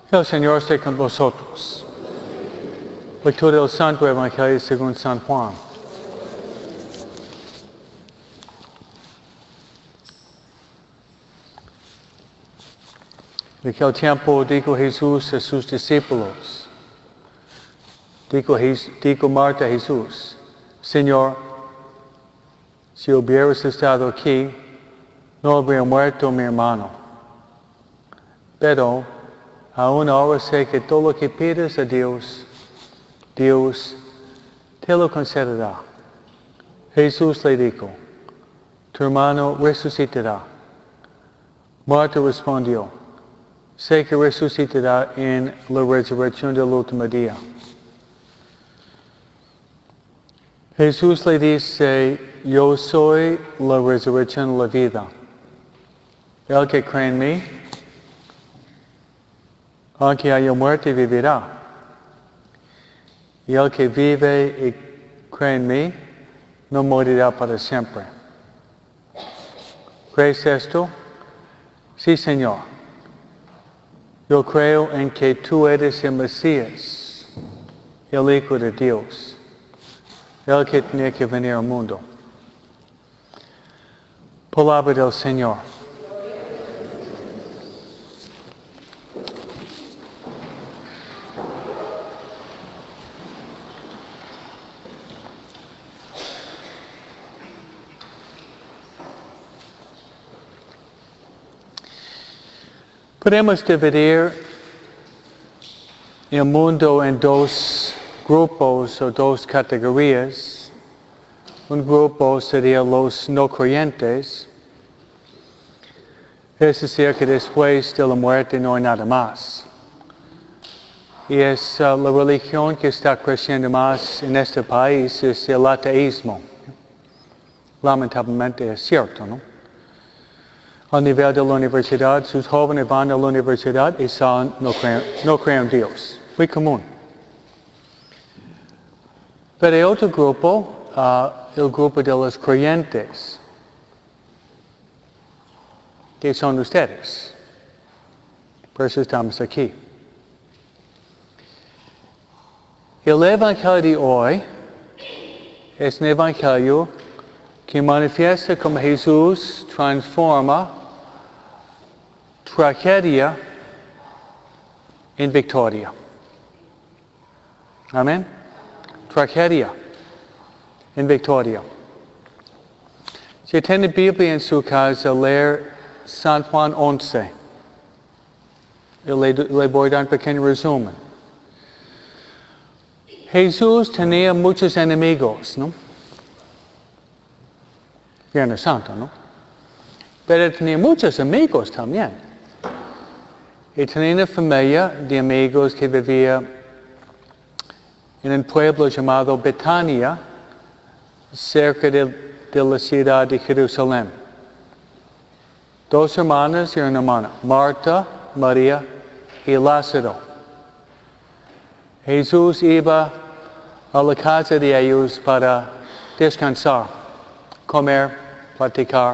El Señor esté con vosotros. Lectura del Santo Evangelio según San Juan. En aquel tiempo dijo Jesús a sus discípulos, dijo Marta a Jesús, Señor, si hubieras estado aquí, no habría muerto mi hermano. Pero aún ahora sé que todo lo que pides a Dios, Dios te lo concederá. Jesús le dijo, tu hermano resucitará. Marta respondió, sé que resucitará en la resurrección del último día. Jesús le dice, yo soy la resurrección y la vida. El que cree en mí, aunque haya muerte, vivirá. Y el que vive y cree en mí, no morirá para siempre. ¿Crees esto? Sí, Señor. Yo creo en que tú eres el Mesías, el Hijo de Dios, el que tenía que venir al mundo. Palabra del Señor. Podemos dividir el mundo en dos grupos o dos categorías. Un grupo sería los no creyentes, es decir, que después de la muerte no hay nada más. Y es la religión que está creciendo más en este país, es el ateísmo. Lamentablemente es cierto, ¿no? A nivel de la universidad, sus jóvenes van a la universidad y no creen en Dios. Muy común. Pero hay otro grupo, el grupo de los creyentes, que son ustedes. Por eso estamos aquí. El Evangelio de hoy es un Evangelio que manifiesta cómo Jesús transforma tragedia en victoria. Amén. Tragedia en victoria. Si tiene Biblia en su casa, leer San Juan 11. Le voy a dar un pequeño resumen. Jesús tenía muchos enemigos, ¿no? Viernes Santo, ¿no? Pero tenía muchos amigos también. Y tenía una familia de amigos que vivía en un pueblo llamado Betania, cerca de la ciudad de Jerusalén. Dos hermanas y una hermana, Marta, María y Lázaro. Jesús iba a la casa de ellos para descansar, comer, platicar,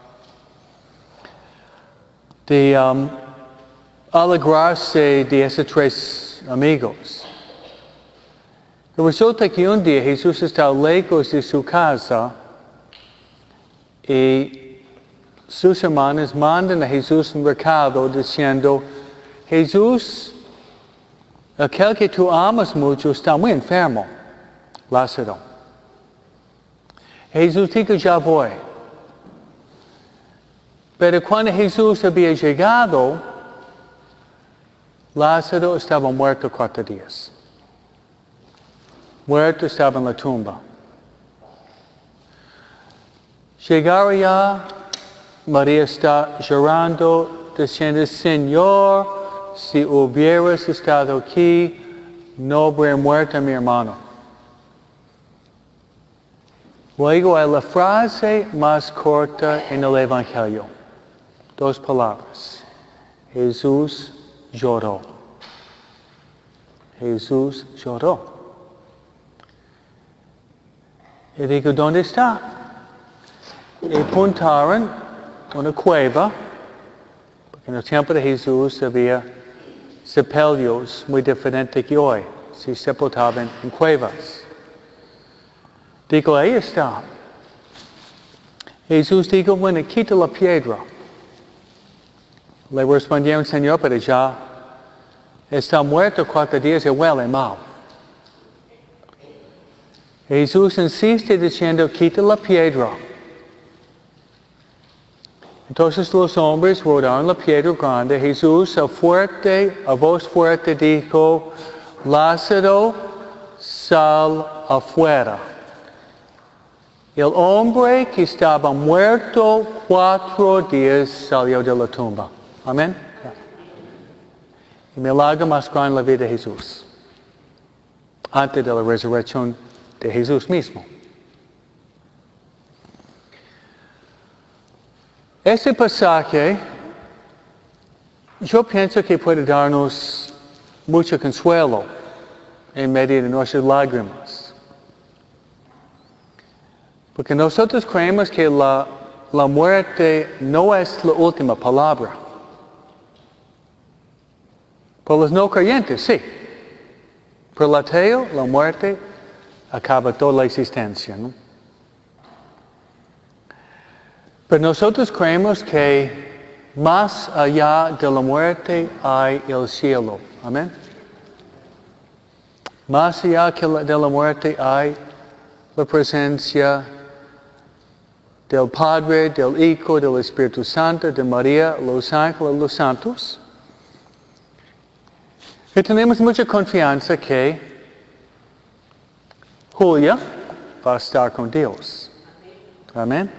de alegrarse de esos tres amigos. Y resulta que un día Jesús está lejos de su casa y sus hermanos mandan a Jesús un recado diciendo, Jesús, aquel que tú amas mucho está muy enfermo, Lázaro. Jesús dijo, ya voy. Pero cuando Jesús había llegado, Lázaro estaba muerto 4 días. Muerto, estaba en la tumba. Llegaron ya, María está llorando, diciendo, Señor, si hubieras estado aquí, no habría muerto mi hermano. Luego hay la frase más corta en el Evangelio. 2 palabras. Jesús lloró. Jesús lloró. Y digo, ¿dónde está? Y apuntaron una cueva, porque en el tiempo de Jesús había sepelios muy diferentes que hoy. Se sepultaban en cuevas. Digo, ahí está. Jesús dijo, bueno, quita la piedra. Le respondieron, Señor, pero ya está muerto 4 días y huele mal. Jesús insiste diciendo, quita la piedra. Entonces los hombres rodaron la piedra grande. Jesús a voz fuerte dijo, Lázaro, sal afuera. El hombre que estaba muerto 4 días salió de la tumba. Amén. El milagro más grande en la vida de Jesús. Antes de la resurrección de Jesús mismo. Este pasaje, yo pienso que puede darnos mucho consuelo en medio de nuestras lágrimas. Porque nosotros creemos que la muerte no es la última palabra. Por los no creyentes, sí. Por el ateo, la muerte acaba toda la existencia, ¿no? Pero nosotros creemos que más allá de la muerte hay el cielo. Amén. Más allá de la muerte hay la presencia del Padre, del Hijo, del Espíritu Santo, de María, los ángeles, los santos. Y tenemos mucha confianza que Julia va a estar con Dios. Amén.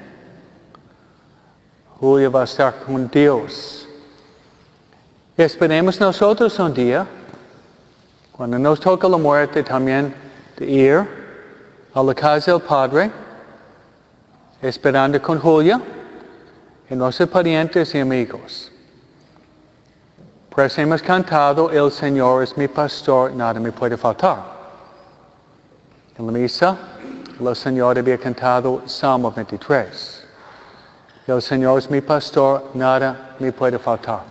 Julia va a estar con Dios. Y esperemos nosotros un día, cuando nos toca la muerte, también de ir a la casa del Padre, esperando con Julia y nuestros parientes y amigos. Pues hemos cantado, el Señor es mi pastor, nada me puede faltar. En la misa, el Señor había cantado Salmo 23. El Señor es mi pastor, nada me puede faltar.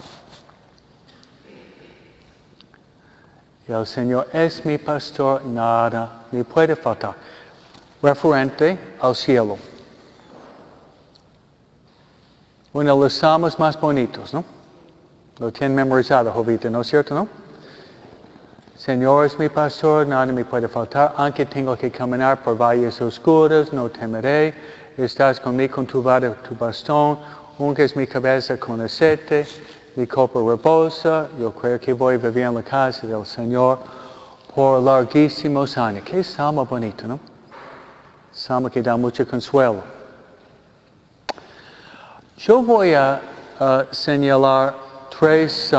El Señor es mi pastor, nada me puede faltar. Referente al cielo. Uno de los salmos más bonitos, ¿no? Lo tienen memorizado, Jovita, ¿no es cierto, no? Señor es mi pastor, nada me puede faltar. Aunque tengo que caminar por valles oscuros, no temeré. Estás conmigo con tu vara, tu bastón. Unges mi cabeza con aceite. Mi copa reposa. Yo creo que voy a vivir en la casa del Señor por larguísimos años. Qué salmo bonito, ¿no? Salmo que da mucho consuelo. Yo voy a señalar tres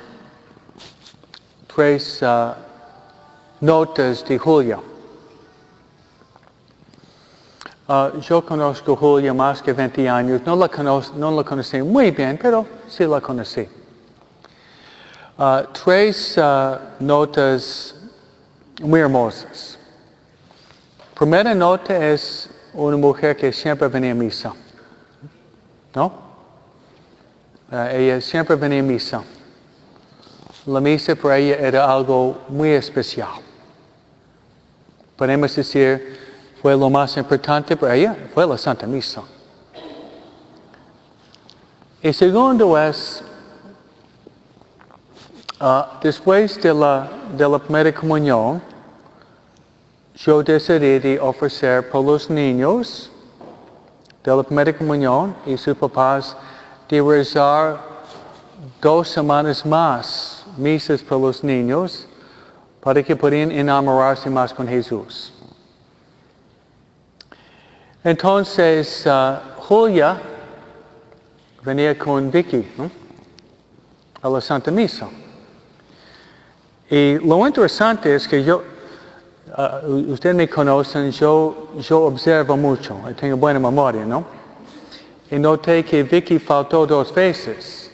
notas de Julia. Yo conozco a Julia más que 20 años. No la conocí muy bien, pero sí la conocí. Tres notas muy hermosas. Primera nota es una mujer que siempre venía a misa. ¿No? Ella siempre venía a misa. La misa para ella era algo muy especial. Podemos decir, fue lo más importante para ella, fue la Santa Misa. Y segundo es, después de la primera comunión, yo decidí ofrecer por los niños de la primera comunión y sus papás de rezar 2 semanas más misas por los niños para que puedan enamorarse más con Jesús. Entonces, Julia venía con Vicky, ¿no? A la Santa Misa. Y lo interesante es que ustedes me conocen, yo observo mucho, tengo buena memoria, ¿no? Y noté que Vicky faltó 2 veces.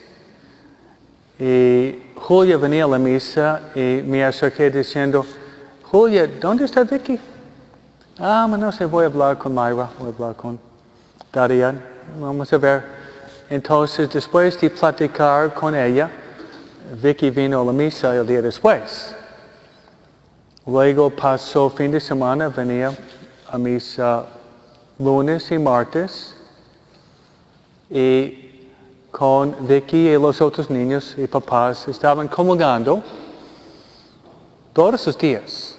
Y Julia venía a la misa y me acerqué diciendo, Julia, ¿dónde está Vicky? No sé, voy a hablar con Mayra, voy a hablar con Darían, vamos a ver. Entonces, después de platicar con ella, Vicky vino a la misa el día después. Luego pasó fin de semana, venía a misa lunes y martes. Y con Vicky y los otros niños y papás estaban comulgando todos los días.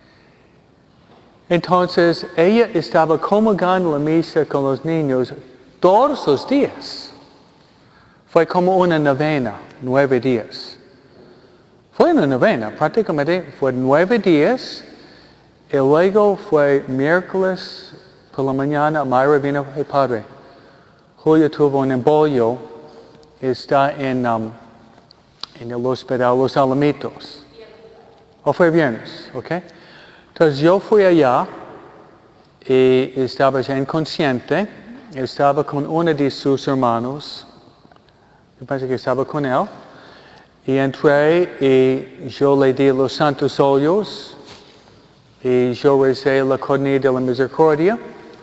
Entonces, ella estaba comulgando la misa con los niños todos los días. Fue como una novena, 9 días. Fue una novena, prácticamente fue 9 días. Y luego fue miércoles por la mañana, Mayra vino, hey padre, Julio tuvo un embolio, está en el hospital Los Alamitos. ¿O fue viernes? ¿Ok? Entonces yo fui allá y estaba ya inconsciente, estaba con uno de sus hermanos, me parece que estaba con él, y entré y yo le di los santos óleos y yo recé la cornilla de la misericordia.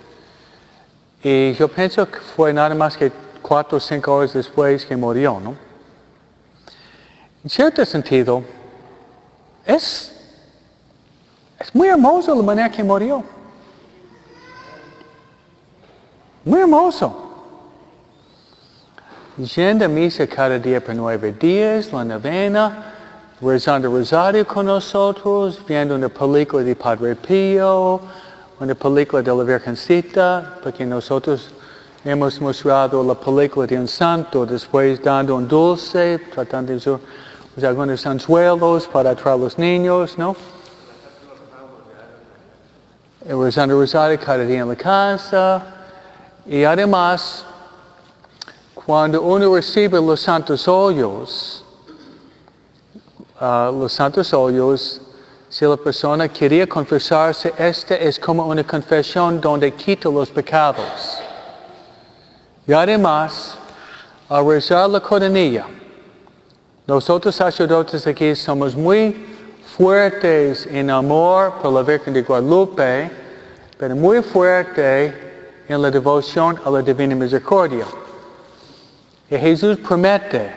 Y yo pienso que fue nada más que 4 o 5 horas después que murió, ¿no? En cierto sentido, es muy hermoso la manera que murió. Muy hermoso. Yendo a misa cada día por 9 días, la novena, rezando rosario con nosotros, viendo una película de Padre Pío, una película de la Virgencita, porque nosotros hemos mostrado la película de un santo, después dando un dulce, tratando de usar algunos anzuelos para atraer a los niños, ¿no? Rezando rosario cada día en la casa. Y además, cuando uno recibe los santos óleos, si la persona quería confesarse, esta es como una confesión donde quita los pecados. Y además, al rezar la coronilla, nosotros sacerdotes aquí somos muy fuertes en amor por la Virgen de Guadalupe, pero muy fuerte en la devoción a la Divina Misericordia. Y Jesús promete,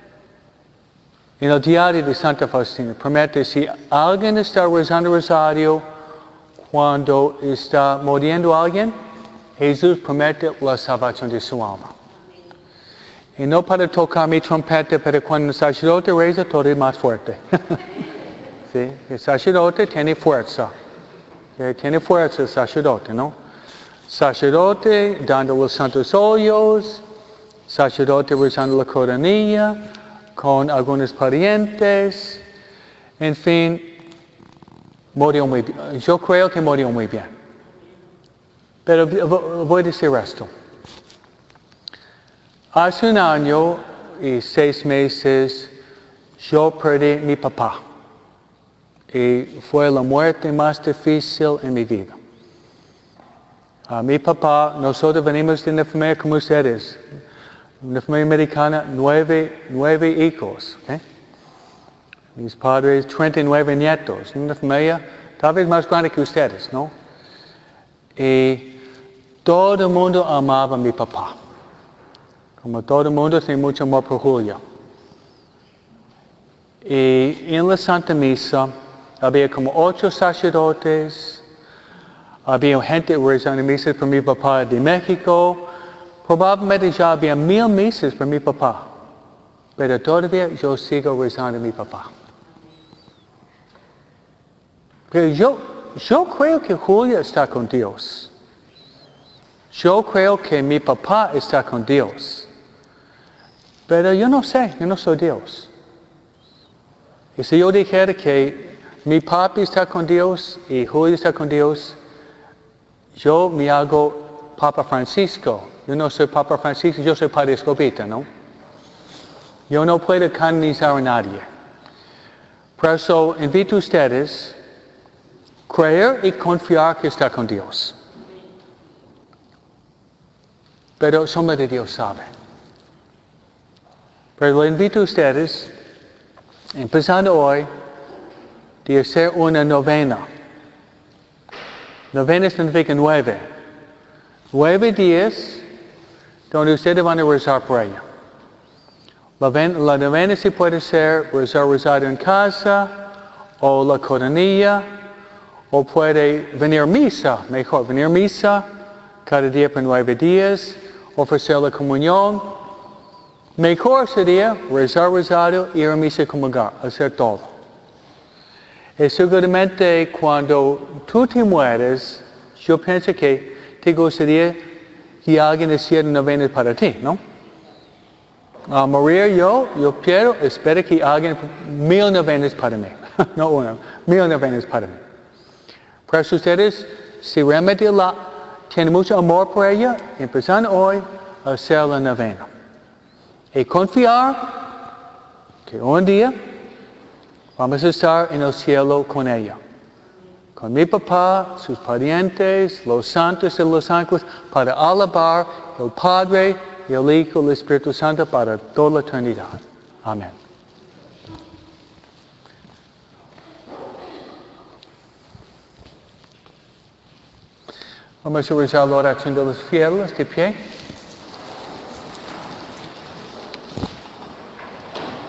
en el diario de Santa Faustina, promete, si alguien está rezando rosario cuando está muriendo alguien, Jesús promete la salvación de su alma. Y no para tocar mi trompeta, pero cuando el sacerdote reza, todo es más fuerte. ¿Sí? El sacerdote tiene fuerza. Tiene fuerza el sacerdote, ¿no? Sacerdote dando los santos óleos, sacerdote rezando la coronilla, con algunos parientes, en fin, murió muy bien. Yo creo que murió muy bien. Pero voy a decir esto. Hace 1 año y 6 meses yo perdí a mi papá. Y fue la muerte más difícil en mi vida. Mi papá, nosotros venimos de una familia como ustedes. Una familia americana, 9 hijos. ¿Okay? Mis padres, 39 nietos. Una familia tal vez más grande que ustedes, ¿no? Y todo el mundo amaba a mi papá. Como todo el mundo tiene mucho amor por Julio. Y en la Santa Misa había como 8 sacerdotes. Había gente rezando misas por mi papá de México. Probablemente ya había 1000 misas por mi papá. Pero todavía yo sigo rezando a mi papá. Pero yo creo que Julio está con Dios. Yo creo que mi papá está con Dios. Pero yo no sé, yo no soy Dios. Y si yo dijera que mi papi está con Dios y Julio está con Dios, yo me hago Papa Francisco. Yo no soy Papa Francisco, yo soy Padre Escobita, ¿no? Yo no puedo canonizar a nadie. Por eso invito a ustedes a creer y confiar que está con Dios. Pero solo de Dios sabe. Pero le invito a ustedes, empezando hoy, de hacer una novena. Novena significa 9. 9 días donde ustedes van a rezar por ella. La novena sí puede ser rezar rosario en casa, o la coronilla, o puede venir a misa, mejor, venir a misa cada día por 9 días, ofrecer la comunión. Mejor sería rezar rosario, ir a misa y comulgar, hacer todo. Y seguramente cuando tú te mueres, yo pienso que te gustaría que alguien hiciera novenas para ti, ¿no? Morir yo espero que alguien 1000 novenas para mí. No una, 1000 novenas para mí. Para ustedes, si realmente tienen mucho amor por ella, empezando hoy a hacer la novena. Y confiar que un día vamos a estar en el cielo con ella. Con mi papá, sus parientes, los santos y los ángeles, para alabar el Padre, el Hijo y el Espíritu Santo para toda la eternidad. Amén. Vamos a rezar la oración de los fieles de pie.